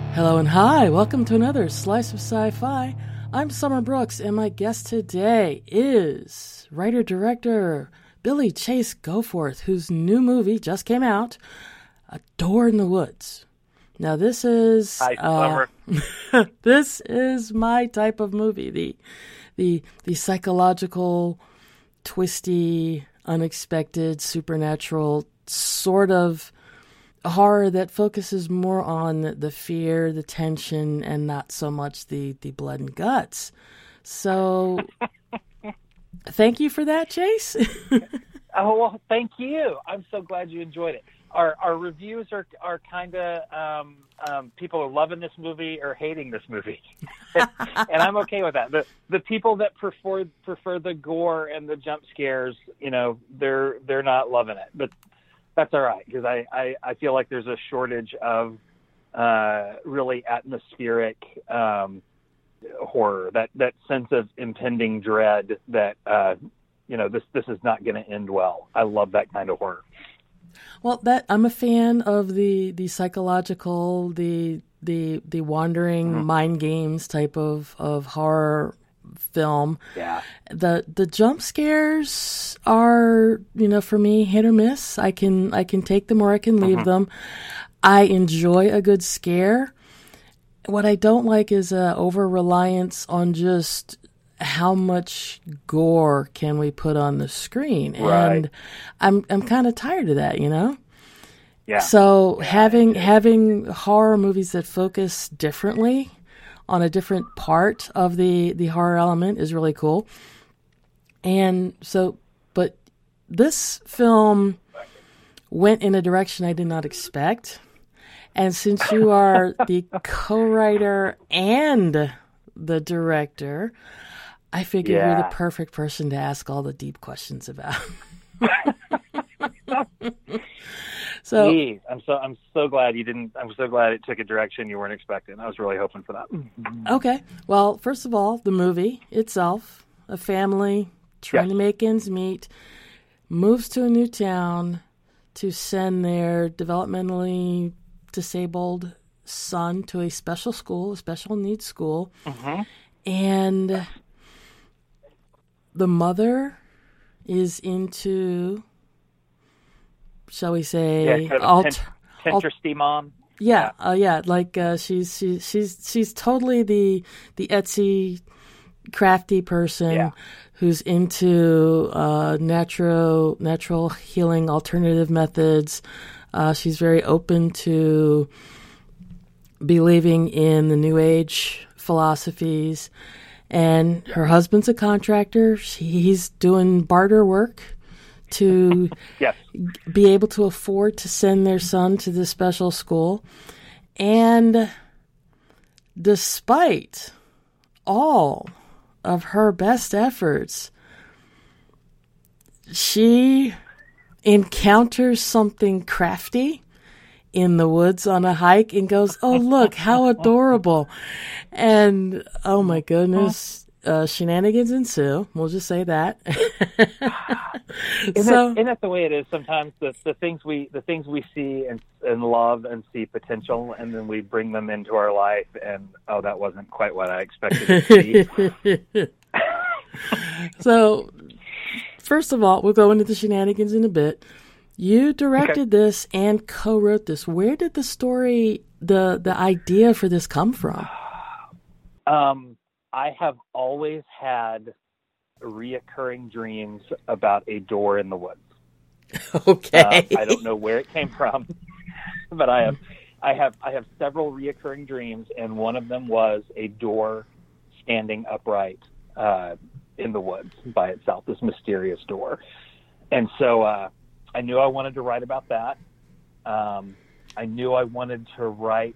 Hello and hi, welcome to another Slice of Sci-Fi. I'm Summer Brooks, and my guest today is writer-director Billy Chase Goforth, whose new movie just came out, A Door in the Woods. Now this is Hi, Summer. this is my type of movie, the psychological, twisty, unexpected, supernatural sort of horror that focuses more on the fear, the tension, and not so much the blood and guts. So, thank you for that, Chase. Oh, well, thank you. I'm so glad you enjoyed it. Our reviews are kind of people are loving this movie or hating this movie, and I'm okay with that. The people that prefer the gore and the jump scares, they're not loving it, but that's all right, because I feel like there's a shortage of really atmospheric horror, that sense of impending dread that this is not going to end well. I love that kind of horror. Well, I'm a fan of the psychological, the wandering mind games type of horror film. Yeah. The jump scares are, for me, hit or miss. I can take them or I can leave them. I enjoy a good scare. What I don't like is over reliance on just how much gore can we put on the screen. Right. And I'm kind of tired of that, Yeah. So having horror movies that focus differently on a different part of the horror element is really cool. And so, but this film went in a direction I did not expect. And since you are the co-writer and the director, I figure you're the perfect person to ask all the deep questions about. So, Jeez, I'm so glad you didn't. I'm so glad it took a direction you weren't expecting. I was really hoping for that. Okay. Well, first of all, the movie itself, a family trying to make ends meet, moves to a new town to send their developmentally disabled son to a special school, a special needs school. And the mother is into, shall we say, Pinteresty mom. Yeah, like she's totally the Etsy crafty person who's into natural healing alternative methods. She's very open to believing in the New Age philosophies, and her husband's a contractor. He's doing barter work to be able to afford to send their son to this special school. And despite all of her best efforts, she encounters something crafty in the woods on a hike and goes, "Oh, look, how adorable." And, oh my goodness, shenanigans ensue. We'll just say that. Isn't that the way it is sometimes? The things we see and love and see potential, and then we bring them into our life, and that wasn't quite what I expected it to be. So, first of all, we'll go into the shenanigans in a bit. You directed this and co-wrote this. Where did the story, the idea for this come from? I have always had reoccurring dreams about a door in the woods. Okay. I don't know where it came from, but I have several reoccurring dreams, and one of them was a door standing upright in the woods by itself, this mysterious door. And so I knew I wanted to write about that. I knew I wanted to write.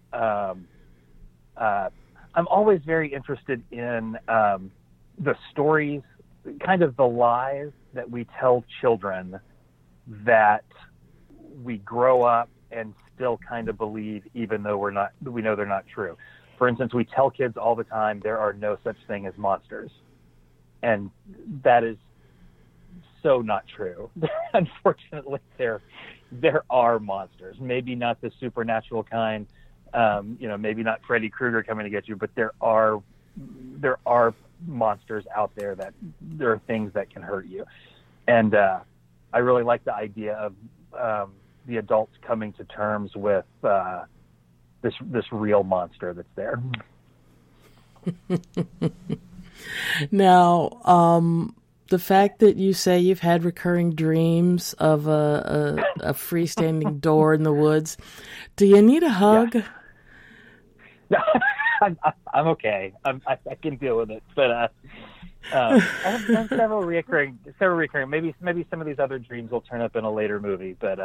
I'm always very interested in the stories, kind of the lies that we tell children that we grow up and still kind of believe, even though we know they're not true. For instance, we tell kids all the time there are no such thing as monsters, and that is so not true. Unfortunately, there are monsters. Maybe not the supernatural kind, Maybe not Freddy Krueger coming to get you, but there are monsters out there there are things that can hurt you. And I really like the idea of the adults coming to terms with this real monster that's there. Now, the fact that you say you've had recurring dreams of a freestanding door in the woods, do you need a hug? Yeah. I'm okay. I can deal with it. But I have several recurring. Maybe some of these other dreams will turn up in a later movie. But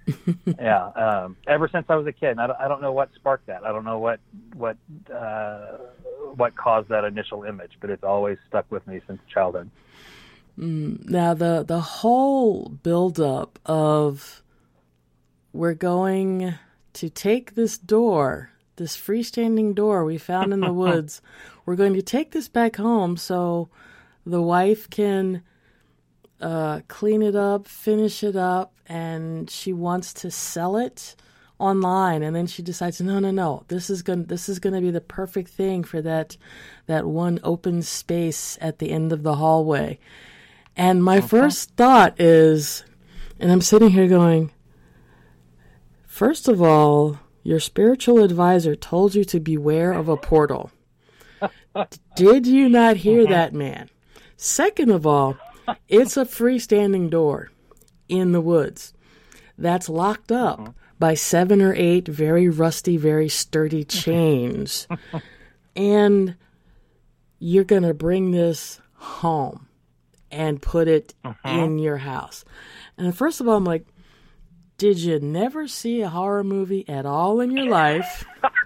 ever since I was a kid, I don't know what sparked that. I don't know what caused that initial image, but it's always stuck with me since childhood. Now the whole buildup of we're going to take this freestanding door we found in the woods, we're going to take this back home so the wife can clean it up, finish it up, and she wants to sell it online, and then she decides, no, this is going to be the perfect thing for that one open space at the end of the hallway. And my first thought is, and I'm sitting here going, first of all, your spiritual advisor told you to beware of a portal. Did you not hear that, man? Second of all, it's a freestanding door in the woods that's locked up by 7 or 8 very rusty, very sturdy chains. And you're going to bring this home and put it in your house. And first of all, I'm like, did you never see a horror movie at all in your life?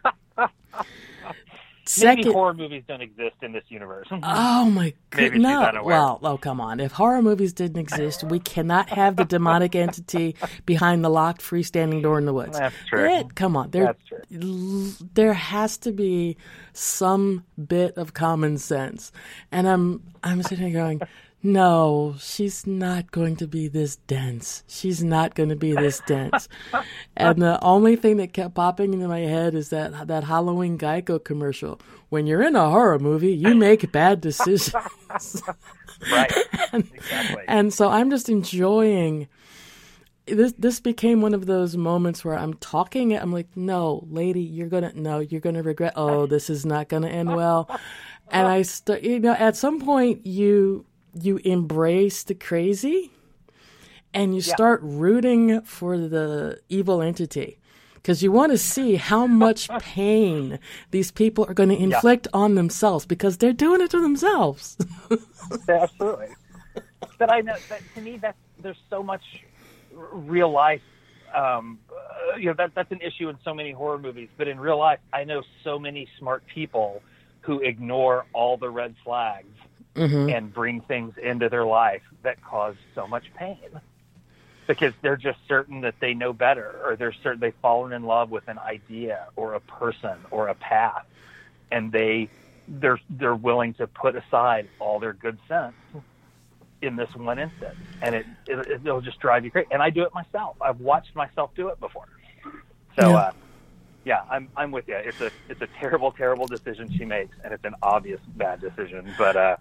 Maybe horror movies don't exist in this universe. Oh my goodness! No, well, come on. If horror movies didn't exist, we cannot have the demonic entity behind the locked freestanding door in the woods. That's true. Come on, that's true. There has to be some bit of common sense, and I'm sitting here going, no, she's not going to be this dense. She's not going to be this dense. And the only thing that kept popping into my head is that Halloween Geico commercial. When you're in a horror movie, you make bad decisions. Right. Exactly. And so I'm just enjoying this. This became one of those moments where I'm talking. I'm like, no, lady, you're going to regret. Oh, this is not going to end well. And at some point you embrace the crazy and you start rooting for the evil entity because you want to see how much pain these people are going to inflict on themselves because they're doing it to themselves. Absolutely. But I know that to me, there's so much real life. That's an issue in so many horror movies. But in real life, I know so many smart people who ignore all the red flags and bring things into their life that cause so much pain because they're just certain that they know better, or they're certain they've fallen in love with an idea or a person or a path, and they're willing to put aside all their good sense in this one instance, and it'll just drive you crazy. And I do it myself. I've watched myself do it before. So I'm with you. It's a terrible, terrible decision she makes, and it's an obvious bad decision. But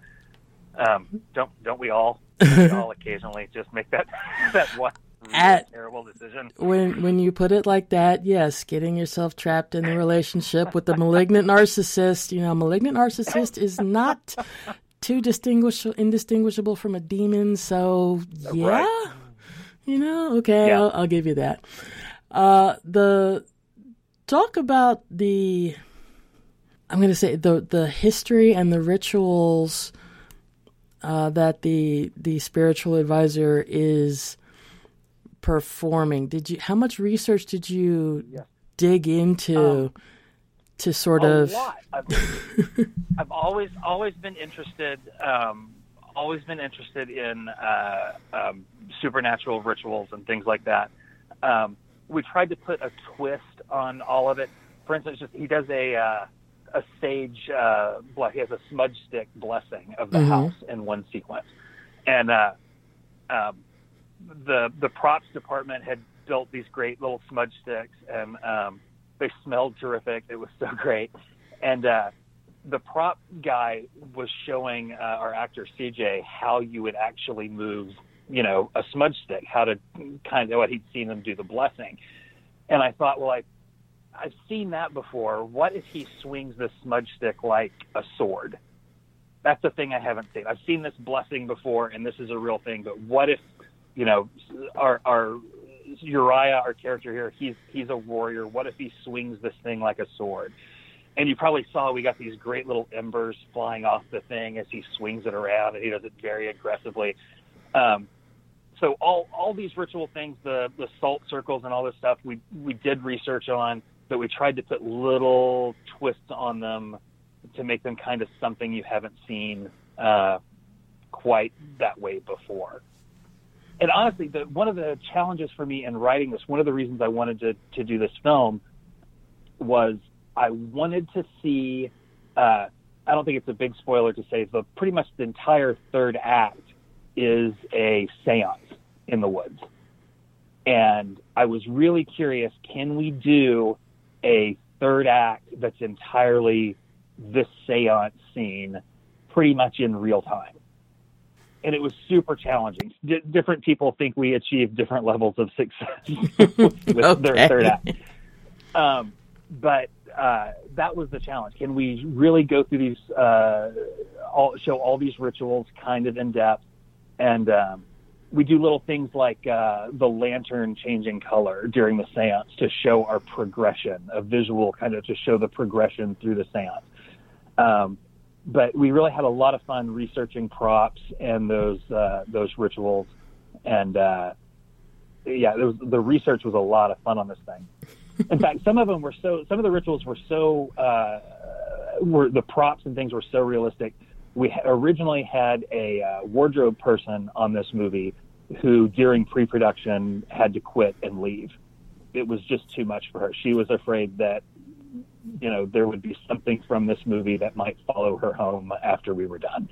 don't we all occasionally just make that one really terrible decision? When you put it like that, yes, getting yourself trapped in the relationship with the malignant narcissist. Malignant narcissist is not too indistinguishable from a demon. So right. Okay, yeah. I'll give you that. Talk about I'm going to say the history and the rituals that the spiritual advisor is performing. How much research did you dig into to sort of? A lot. I've always been interested. Always been interested in supernatural rituals and things like that. We tried to put a twist on all of it. For instance, he does a sage, he has a smudge stick blessing of the house in one sequence. And the props department had built these great little smudge sticks, and They smelled terrific. It was so great. And the prop guy was showing our actor CJ how you would actually move, a smudge stick, how to kind of what he'd seen them do the blessing. And I thought, well, I've seen that before. What if he swings this smudge stick like a sword? That's the thing I haven't seen. I've seen this blessing before, and this is a real thing. But what if, our Uriah, our character here, he's a warrior. What if he swings this thing like a sword? And you probably saw we got these great little embers flying off the thing as he swings it around, and he does it very aggressively. So all these ritual things, the salt circles and all this stuff, we did research on, but we tried to put little twists on them to make them kind of something you haven't seen quite that way before. And honestly, one of the challenges for me in writing this, one of the reasons I wanted to do this film was I wanted to see, I don't think it's a big spoiler to say, but pretty much the entire third act is a seance in the woods. And I was really curious, can we do a third act that's entirely this seance scene pretty much in real time? And it was super challenging. Different people think we achieved different levels of success with their third act. But that was the challenge. Can we really go through these, show all these rituals kind of in depth? And we do little things like the lantern changing color during the seance to show our progression, a visual kind of to show the progression through the seance. But we really had a lot of fun researching props and those rituals. And the research was a lot of fun on this thing. In fact, some of the rituals were so, the props and things were so realistic. We originally had a wardrobe person on this movie who, during pre-production, had to quit and leave. It was just too much for her. She was afraid that, there would be something from this movie that might follow her home after we were done.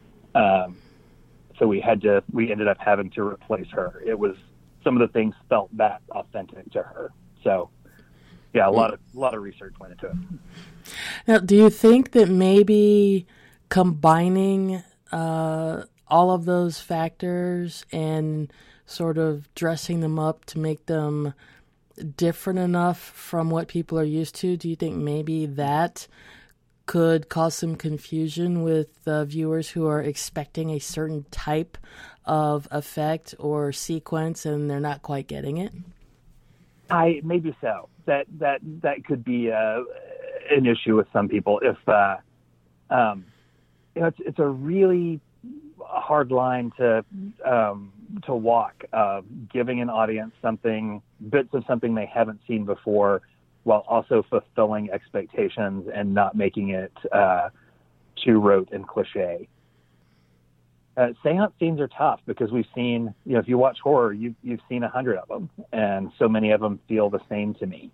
So we ended up having to replace her. It was, some of the things felt that authentic to her. So, yeah, a lot of research went into it. Now, do you think that maybe combining all of those factors and sort of dressing them up to make them different enough from what people are used to, do you think maybe that could cause some confusion with viewers who are expecting a certain type of effect or sequence and they're not quite getting it? Maybe so. That could be an issue with some people. If it's a really hard line to walk, giving an audience bits of something they haven't seen before, while also fulfilling expectations and not making it too rote and cliche. Seance scenes are tough because we've seen, if you watch horror, you've seen 100 of them, and so many of them feel the same to me.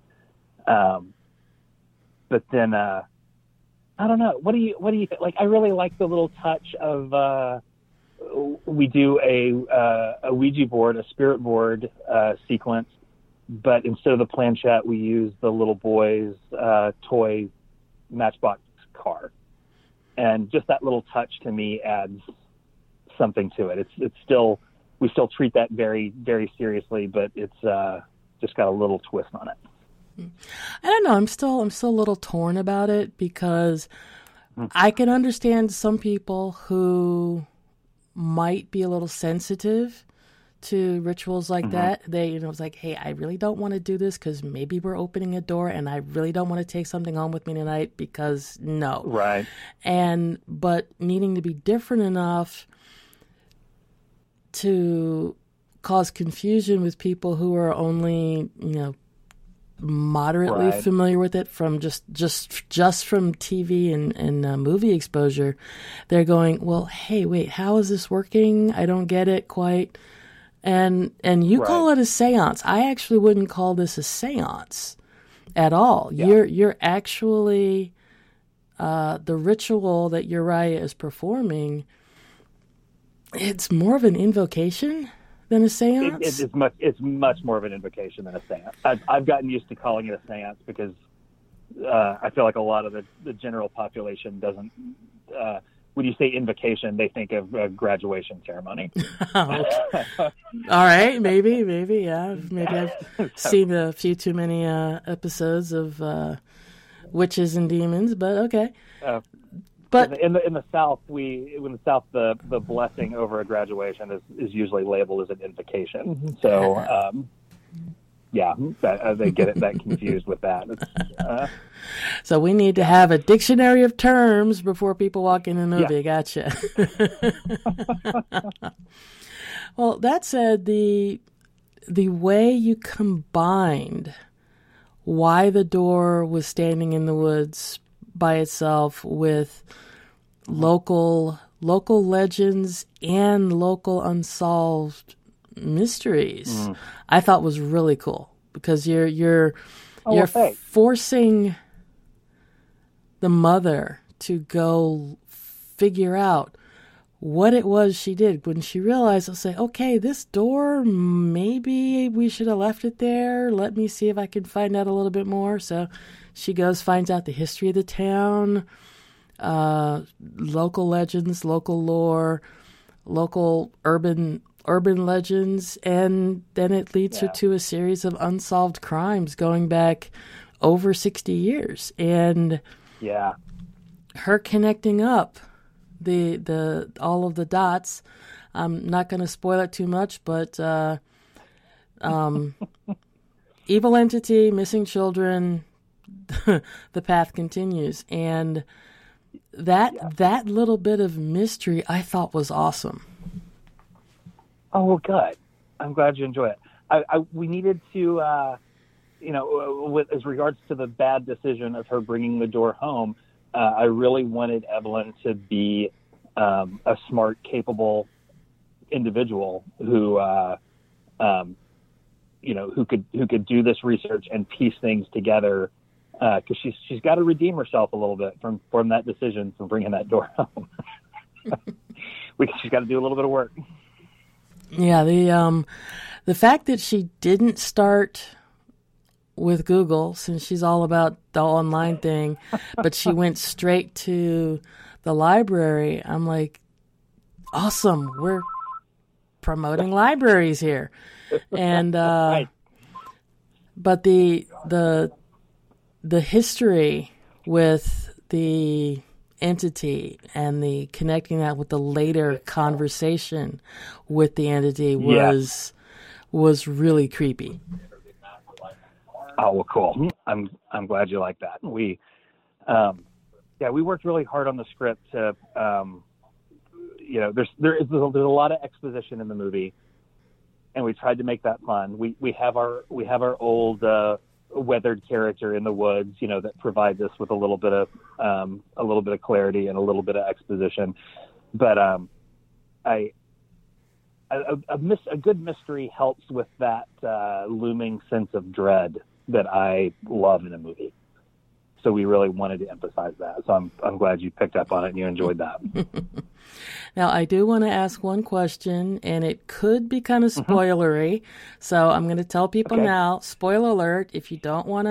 But then, I don't know. What do you think? Like, I really like the little touch of, we do a Ouija board, a spirit board sequence, but instead of the planchette, we use the little boy's toy Matchbox car. And just that little touch to me adds something to it. It's still, we still treat that very, very seriously, but it's just got a little twist on it. I don't know. I'm still a little torn about it because I can understand some people who might be a little sensitive to rituals like that. They, it's like, hey, I really don't want to do this because maybe we're opening a door and I really don't want to take something home with me tonight because no. Right. But needing to be different enough to cause confusion with people who are only, moderately familiar with it from just from TV and movie exposure. They're going, well, hey, wait, how is this working? I don't get it quite. And you call it a seance. I actually wouldn't call this a seance at all. Yeah. You're actually the ritual that Uriah is performing. It's more of an invocation than a seance? It's much more of an invocation than a seance. I've gotten used to calling it a seance because I feel like a lot of the general population doesn't. When you say invocation, they think of a graduation ceremony. All right, maybe, yeah. Maybe I've seen a few too many episodes of witches and demons, but okay. But in the South, the blessing over a graduation is usually labeled as an invocation. So, they get that confused with that. So we need to have a dictionary of terms before people walk in the movie. Yeah. Gotcha. Well, that said, the way you combined why the door was standing in the woods by itself with local legends and local unsolved mysteries, I thought was really cool, because you're forcing the mother to go figure out what it was she did. When she realized, I'll say, okay, this door, maybe we should have left it there. Let me see if I can find out a little bit more. So she goes, finds out the history of the town, local legends, local lore, local urban legends, and then it leads her to a series of unsolved crimes going back over 60 years. And her connecting up the all of the dots. I'm not going to spoil it too much, but evil entity, missing children, the path continues. And that little bit of mystery I thought was awesome. Oh, well, good. I'm glad you enjoy it. We needed to, with as regards to the bad decision of her bringing the door home, I really wanted Evelyn to be a smart, capable individual who could do this research and piece things together, because she's got to redeem herself a little bit from that decision, from bringing that door home. She's got to do a little bit of work. Yeah, the fact that she didn't start with Google, since she's all about the online thing, but she went straight to the library. I'm like, awesome, we're promoting libraries here. And right. But the history with the entity and the connecting that with the later conversation with the entity was really creepy. Oh, well, cool. I'm glad you like that. We worked really hard on the script to, there's a lot of exposition in the movie, and we tried to make that fun. We have our old weathered character in the woods, that provides us with a little bit of clarity and a little bit of exposition. But a good mystery helps with that looming sense of dread that I love in a movie. So we really wanted to emphasize that. So I'm glad you picked up on it and you enjoyed that. Now, I do want to ask one question, and it could be kind of spoilery. So I'm going to tell people now, spoiler alert, if you don't want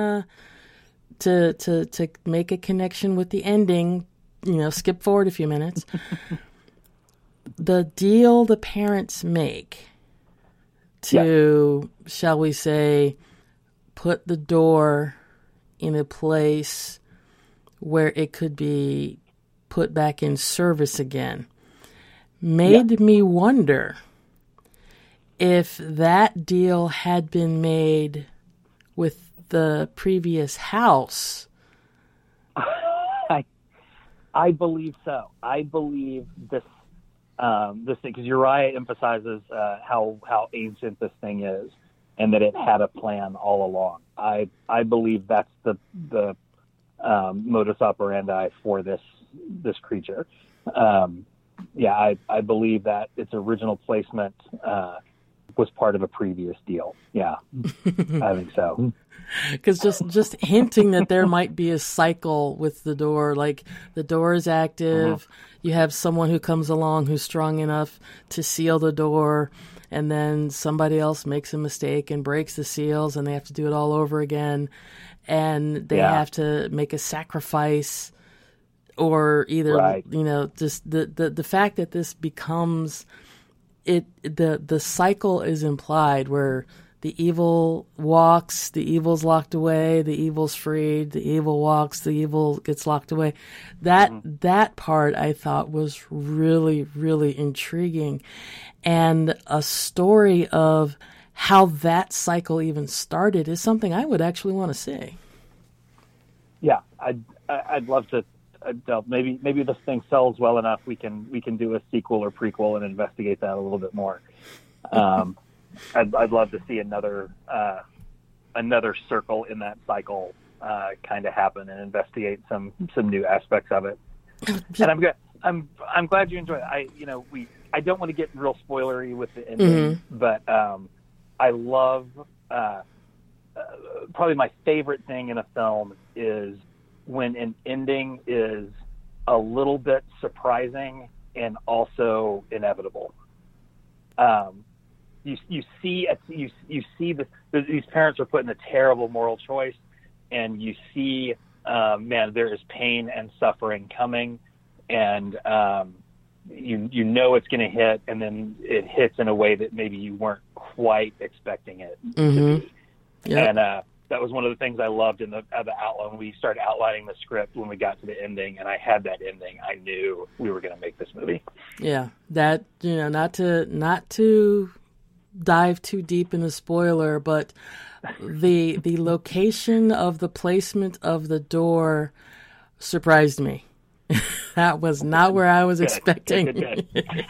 to make a connection with the ending, skip forward a few minutes. The deal the parents make to, shall we say, put the door in a place where it could be put back in service again made me wonder if that deal had been made with the previous house. I believe so. I believe this thing, because Uriah emphasizes how ancient this thing is, and that it had a plan all along. I believe that's the modus operandi for this creature. I believe that its original placement was part of a previous deal. Yeah, I think so. Because just hinting that there might be a cycle with the door, like the door is active, you have someone who comes along who's strong enough to seal the door, and then somebody else makes a mistake and breaks the seals, and they have to do it all over again, and they have to make a sacrifice, or either just the fact that this becomes the cycle is implied where the evil walks, the evil's locked away, the evil's freed, the evil walks, the evil gets locked away. That part I thought was really, really intriguing, and a story of how that cycle even started is something I would actually want to see. Yeah, I'd love to. Maybe this thing sells well enough. We can do a sequel or prequel and investigate that a little bit more. I'd love to see another circle in that cycle kind of happen and investigate some new aspects of it. And I'm glad you enjoyed it. I don't want to get real spoilery with the ending, but I love probably my favorite thing in a film is when an ending is a little bit surprising and also inevitable. You see these parents are put in a terrible moral choice, and you see, there is pain and suffering coming, and you know it's going to hit, and then it hits in a way that maybe you weren't quite expecting it to be. Yep. And that was one of the things I loved in the outline. When we started outlining the script, when we got to the ending, and I had that ending, I knew we were going to make this movie. Yeah, that not to dive too deep in the spoiler, but the location of the placement of the door surprised me. That was not where I was expecting. Good.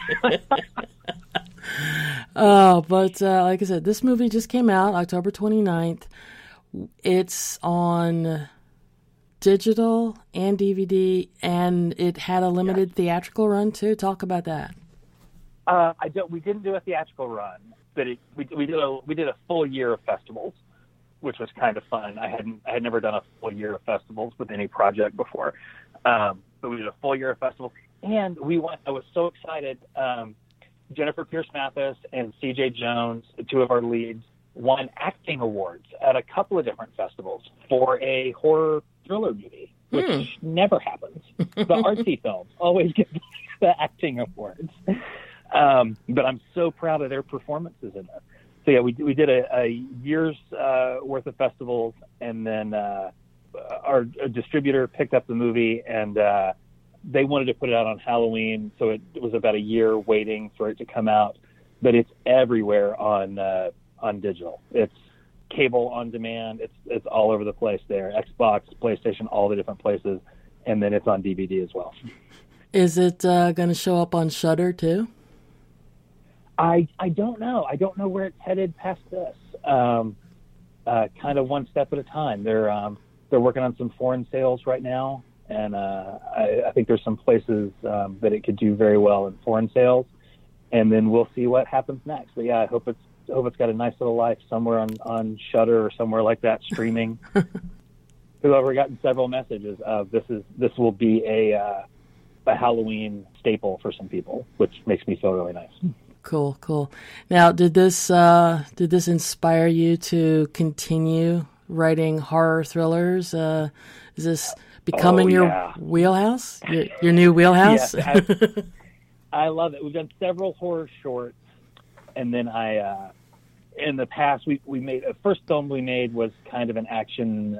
But like I said, this movie just came out October 29th. It's on digital and DVD, and it had a limited theatrical run too. Talk about that. We didn't do a theatrical run, but we did a full year of festivals, which was kind of fun. I had never done a full year of festivals with any project before, but we did a full year of festivals, and I was so excited. Jennifer Pierce Mathis and C.J. Jones, the two of our leads, won acting awards at a couple of different festivals for a horror thriller movie, which never happens. The artsy films always get the acting awards. But I'm so proud of their performances in this. So yeah, we did a year's worth of festivals, and then our distributor picked up the movie, and they wanted to put it out on Halloween, so it was about a year waiting for it to come out. But it's everywhere on digital. It's cable on demand. It's all over the place there. Xbox, PlayStation, all the different places, and then it's on DVD as well. Is it going to show up on Shudder too? I don't know. I don't know where it's headed past this. Kind of one step at a time. They're working on some foreign sales right now, and I think there's some places that it could do very well in foreign sales, and then we'll see what happens next. But yeah, I hope it's got a nice little life somewhere on Shudder or somewhere like that streaming. We've already gotten several messages of this will be a Halloween staple for some people, which makes me feel really nice. Cool. Now, did this inspire you to continue writing horror thrillers? Is this becoming your wheelhouse? Your new wheelhouse? Yes, I love it. We've done several horror shorts, and then in the past, we made a first film we made was kind of an action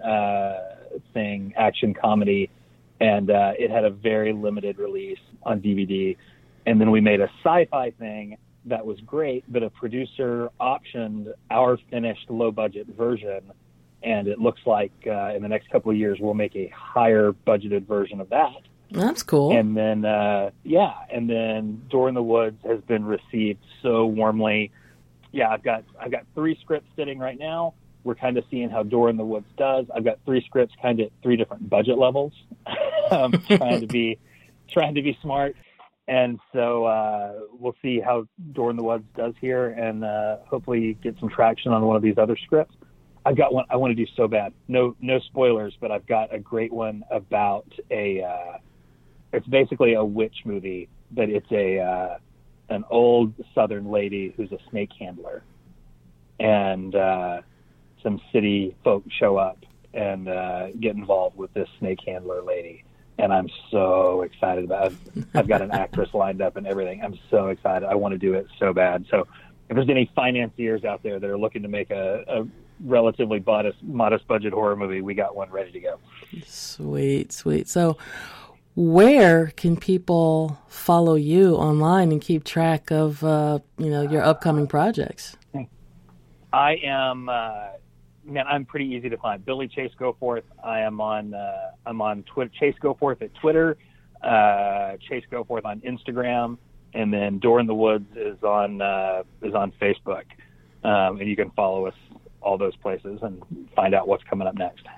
action comedy, and it had a very limited release on DVD. And then we made a sci-fi thing that was great, but a producer optioned our finished low-budget version, and it looks like in the next couple of years we'll make a higher budgeted version of that. That's cool. And then and then Door in the Woods has been received so warmly. Yeah, I've got 3 scripts sitting right now. We're kind of seeing how Door in the Woods does. I've got 3 scripts kind of at 3 different budget levels. trying to be smart. And so we'll see how Door in the Woods does here, and hopefully get some traction on one of these other scripts. I've got one I want to do so bad. No spoilers, but I've got a great one about it's basically a witch movie, but it's an old Southern lady who's a snake handler, and some city folk show up and get involved with this snake handler lady. And I'm so excited about it. I've got an actress lined up and everything. I'm so excited. I want to do it so bad. So if there's any financiers out there that are looking to make a relatively modest budget horror movie, we got one ready to go. Sweet, sweet. So where can people follow you online and keep track of your upcoming projects? I am I'm pretty easy to find. Billy Chase Goforth. I'm on Twitter. Chase Goforth at Twitter. Chase Goforth on Instagram, and then Door in the Woods is on Facebook. And you can follow us all those places and find out what's coming up next.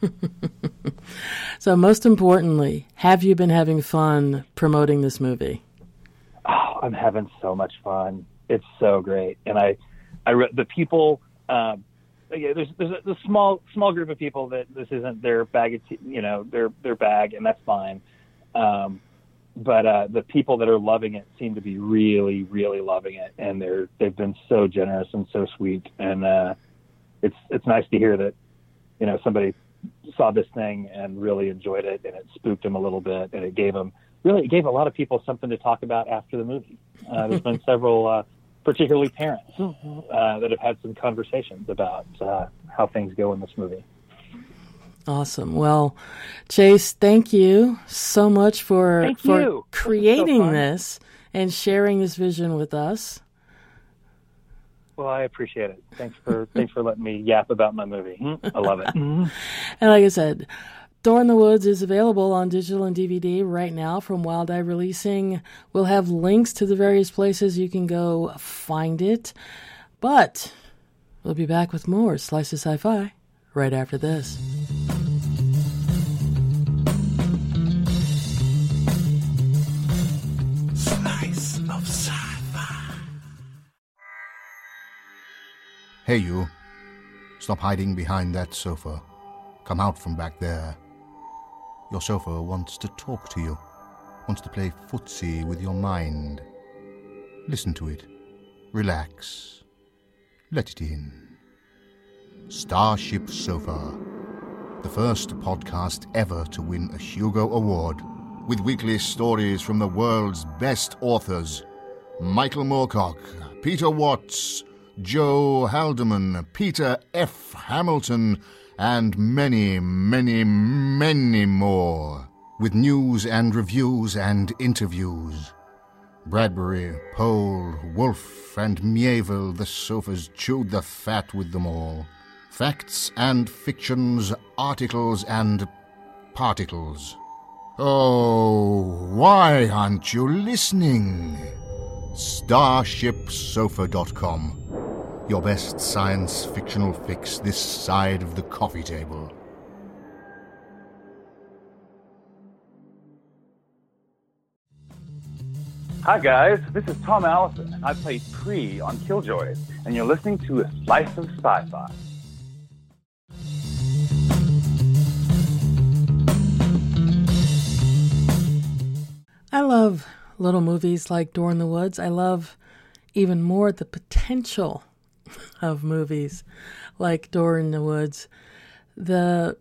So most importantly, have you been having fun promoting this movie? Oh, I'm having so much fun. It's so great, and the people. There's a small group of people that this isn't their bag, their bag, and that's fine. But the people that are loving it seem to be really, really loving it, and they've been so generous and so sweet. And it's nice to hear that somebody saw this thing and really enjoyed it, and it spooked them a little bit, and it gave a lot of people something to talk about after the movie. There's been several. Particularly parents that have had some conversations about how things go in this movie. Awesome. Well, Chase, thank you so much for creating this and sharing this vision with us. Well, I appreciate it. Thanks for letting me yap about my movie. I love it. And like I said, Door in the Woods is available on digital and DVD right now from Wild Eye Releasing. We'll have links to the various places you can go find it. But we'll be back with more Slice of Sci-Fi right after this. Slice of Sci-Fi. Hey, you. Stop hiding behind that sofa. Come out from back there. Your sofa wants to talk to you, wants to play footsie with your mind. Listen to it. Relax. Let it in. Starship Sofa, the first podcast ever to win a Hugo Award, with weekly stories from the world's best authors. Michael Moorcock, Peter Watts, Joe Haldeman, Peter F. Hamilton, and many, many, many more, with news and reviews and interviews. Bradbury, Pohl, Wolfe, and Mieville, the sofas chewed the fat with them all. Facts and fictions, articles and particles. Oh, why aren't you listening? StarshipSofa.com. Your best science fictional fix this side of the coffee table. Hi guys, this is Tom Allison, and I play Kree on Killjoys, and you're listening to A Slice of Sci-Fi. I love little movies like Door in the Woods. I love even more the potential of movies like Door in the Woods. The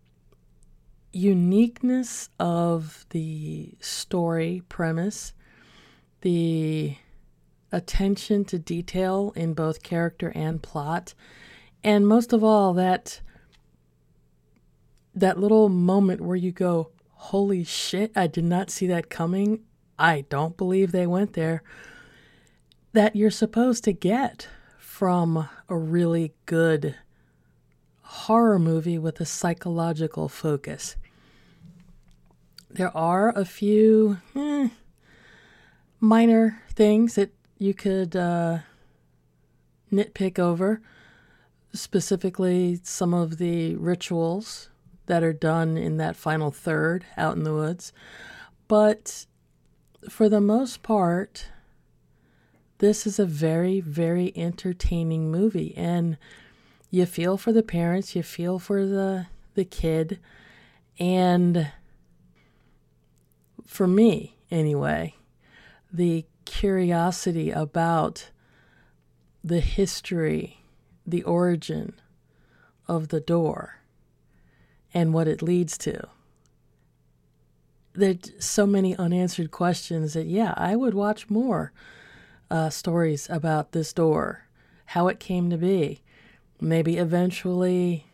uniqueness of the story premise, the attention to detail in both character and plot, and most of all, that little moment where you go, holy shit, I did not see that coming. I don't believe they went there. That you're supposed to get from a really good horror movie with a psychological focus. There are a few minor things that you could nitpick over, specifically some of the rituals that are done in that final third out in the woods. But for the most part, this is a very, very entertaining movie, and you feel for the parents, you feel for the kid, and for me, anyway, the curiosity about the history, the origin of the door and what it leads to. There's so many unanswered questions that, yeah, I would watch more stories about this door, how it came to be. Maybe eventually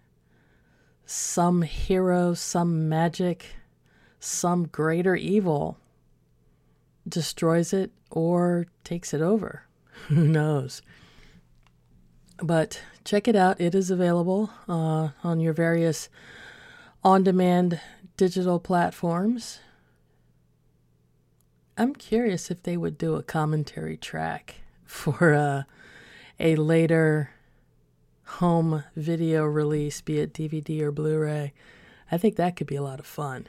some hero, some magic, some greater evil destroys it or takes it over. Who knows? But check it out. It is available on your various on-demand digital platforms. I'm curious if they would do a commentary track for a later home video release, be it DVD or Blu-ray. I think that could be a lot of fun.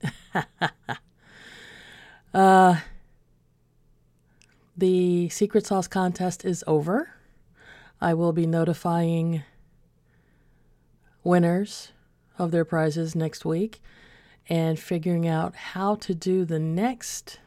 The Secret Sauce contest is over. I will be notifying winners of their prizes next week and figuring out how to do the next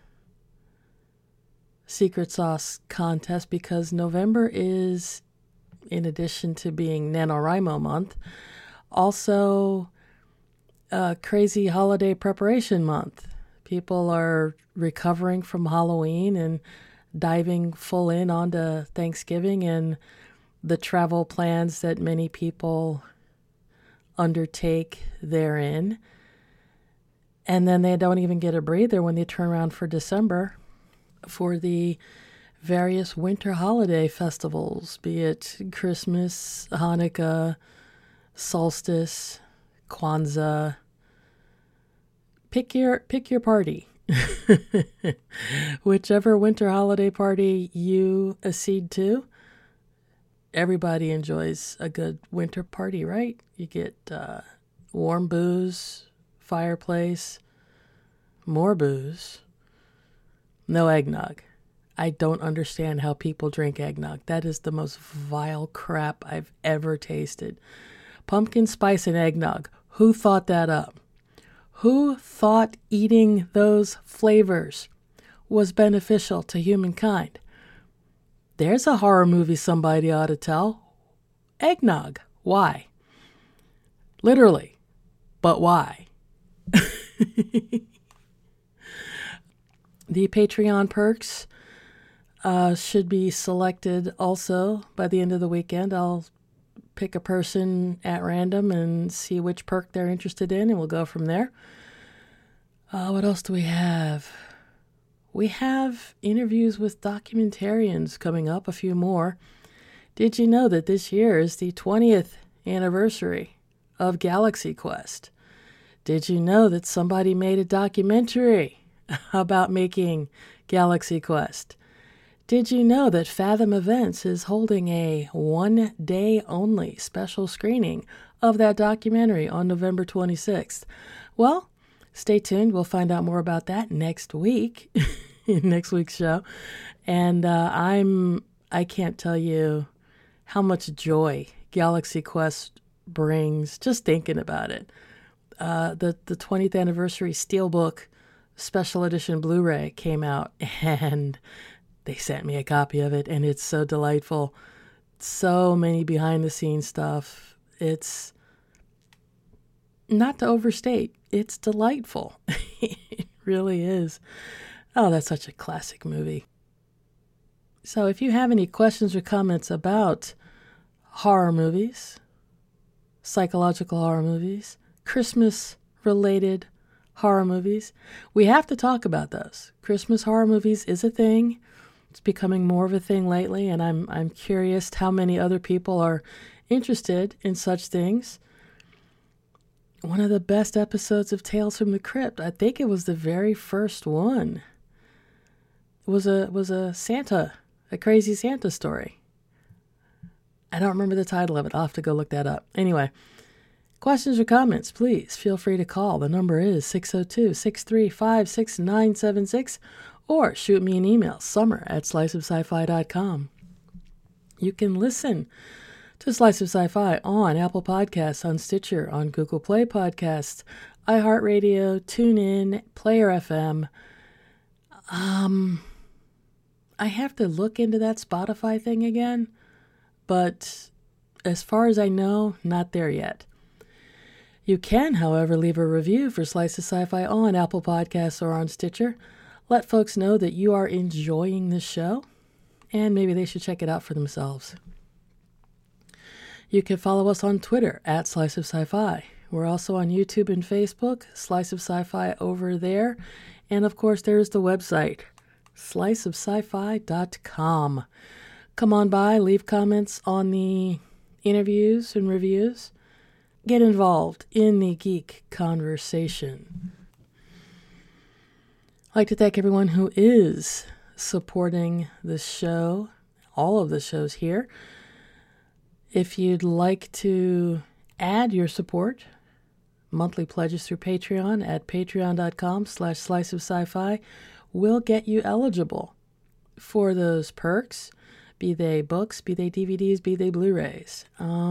Secret Sauce contest, because November is, in addition to being NaNoWriMo month, also crazy holiday preparation month. People are recovering from Halloween and diving full in onto Thanksgiving and the travel plans that many people undertake therein. And then they don't even get a breather when they turn around for December for the various winter holiday festivals, be it Christmas, Hanukkah, solstice, Kwanzaa. Pick your party. Whichever winter holiday party you accede to, everybody enjoys a good winter party, right? You get warm booze, fireplace, more booze, no eggnog. I don't understand how people drink eggnog. That is the most vile crap I've ever tasted. Pumpkin spice and eggnog. Who thought that up? Who thought eating those flavors was beneficial to humankind? There's a horror movie somebody ought to tell. Eggnog. Why? Literally. But why? The Patreon perks should be selected also by the end of the weekend. I'll pick a person at random and see which perk they're interested in, and we'll go from there. What else do we have? We have interviews with documentarians coming up, a few more. Did you know that this year is the 20th anniversary of Galaxy Quest? Did you know that somebody made a documentary about making Galaxy Quest? Did you know that Fathom Events is holding a one-day-only special screening of that documentary on November 26th? Well, stay tuned. We'll find out more about that next week, in next week's show. And I can't tell you how much joy Galaxy Quest brings just thinking about it. The 20th anniversary Steelbook special edition Blu-ray came out, and they sent me a copy of it, and it's so delightful. So many behind-the-scenes stuff. It's, not to overstate, it's delightful. It really is. Oh, that's such a classic movie. So if you have any questions or comments about horror movies, psychological horror movies, Christmas-related horror movies, we have to talk about those. Christmas horror movies is a thing. It's becoming more of a thing lately, and I'm curious how many other people are interested in such things. One of the best episodes of Tales from the Crypt, I think it was the very first one, was a Santa, a crazy Santa story. I don't remember the title of it. I'll have to go look that up. Anyway, questions or comments, please feel free to call. The number is 602-635-6976, or shoot me an email, summer@sliceofsci-fi.com. You can listen to Slice of Sci-Fi on Apple Podcasts, on Stitcher, on Google Play Podcasts, iHeartRadio, TuneIn, Player FM. I have to look into that Spotify thing again, but as far as I know, not there yet. You can, however, leave a review for Slice of Sci-Fi on Apple Podcasts or on Stitcher. Let folks know that you are enjoying this show, and maybe they should check it out for themselves. You can follow us on Twitter at Slice of Sci-Fi. We're also on YouTube and Facebook, Slice of Sci-Fi over there. And of course, there's the website, sliceofsci-fi.com. Come on by, leave comments on the interviews and reviews. Get involved in the geek conversation. I'd like to thank everyone who is supporting this show, all of the shows here. If you'd like to add your support, monthly pledges through Patreon at patreon.com/sliceofsci-fi will get you eligible for those perks, be they books, be they DVDs, be they Blu-rays.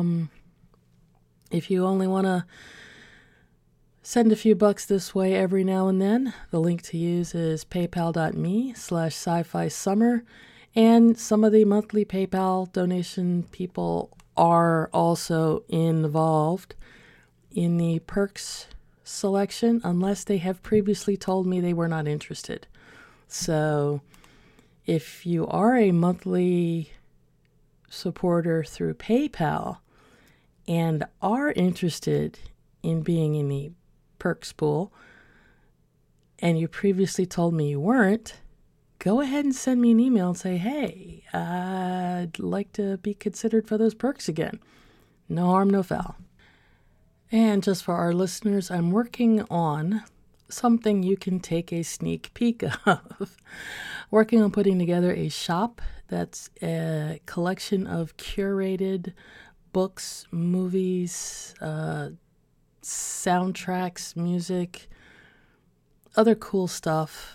If you only want to send a few bucks this way every now and then, the link to use is paypal.me/sci-fi summer, and some of the monthly PayPal donation people are also involved in the perks selection, unless they have previously told me they were not interested. So if you are a monthly supporter through PayPal and are interested in being in the perks pool, and you previously told me you weren't, go ahead and send me an email and say, hey, I'd like to be considered for those perks again. No harm, no foul. And just for our listeners, I'm working on something you can take a sneak peek of. Working on putting together a shop that's a collection of curated books, movies, soundtracks, music, other cool stuff.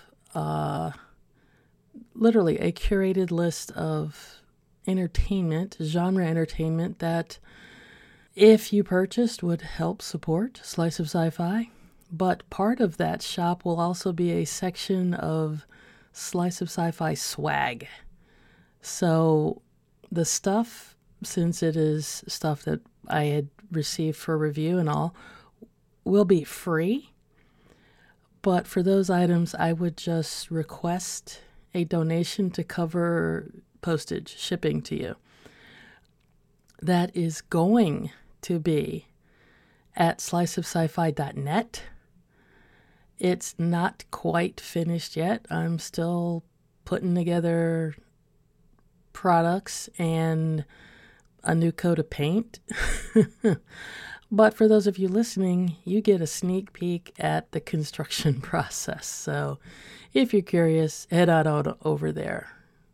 Literally a curated list of entertainment, genre entertainment that, if you purchased, would help support Slice of Sci-Fi. But part of that shop will also be a section of Slice of Sci-Fi swag. So the stuff, since it is stuff that I had received for review and all, will be free. But for those items, I would just request a donation to cover postage, shipping to you. That is going to be at sliceofsci-fi.net. It's not quite finished yet. I'm still putting together products and a new coat of paint. But for those of you listening, you get a sneak peek at the construction process. So if you're curious, head on over there.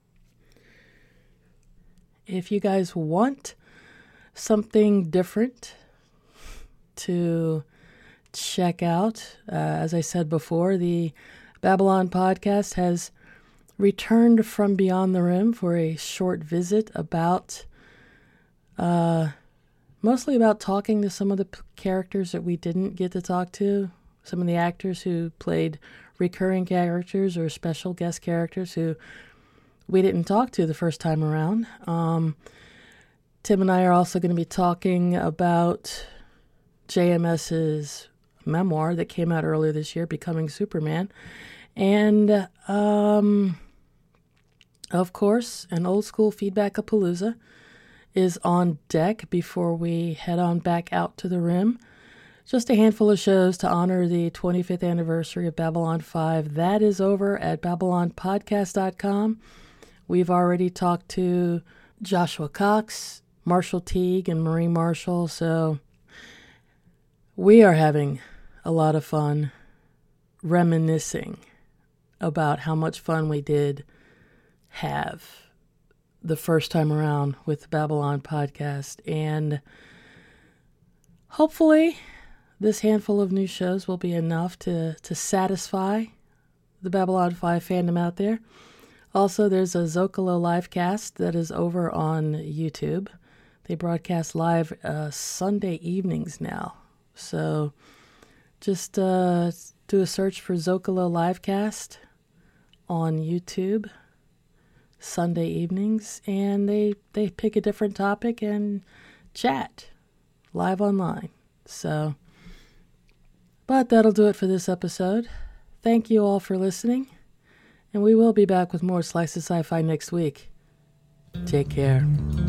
If you guys want something different to check out, as I said before, the Babylon podcast has returned from Beyond the Rim for a short visit about mostly about talking to some of the characters that we didn't get to talk to, some of the actors who played recurring characters or special guest characters who we didn't talk to the first time around. Tim and I are also going to be talking about JMS's memoir that came out earlier this year, Becoming Superman. And, of course, an old school Feedback-a-Palooza is on deck before we head on back out to the Rim. Just a handful of shows to honor the 25th anniversary of Babylon 5. That is over at babylonpodcast.com. We've already talked to Joshua Cox, Marshall Teague, and Marie Marshall, so we are having a lot of fun reminiscing about how much fun we did have the first time around with the Babylon podcast. And hopefully this handful of new shows will be enough to satisfy the Babylon 5 fandom out there. Also, there's a Zocalo livecast that is over on YouTube. They broadcast live Sunday evenings now. So just do a search for Zocalo livecast on YouTube. Sunday evenings, and they pick a different topic and chat live online. So, but that'll do it for this episode. Thank you all for listening, and we will be back with more Slice of Sci-Fi next week. Take care.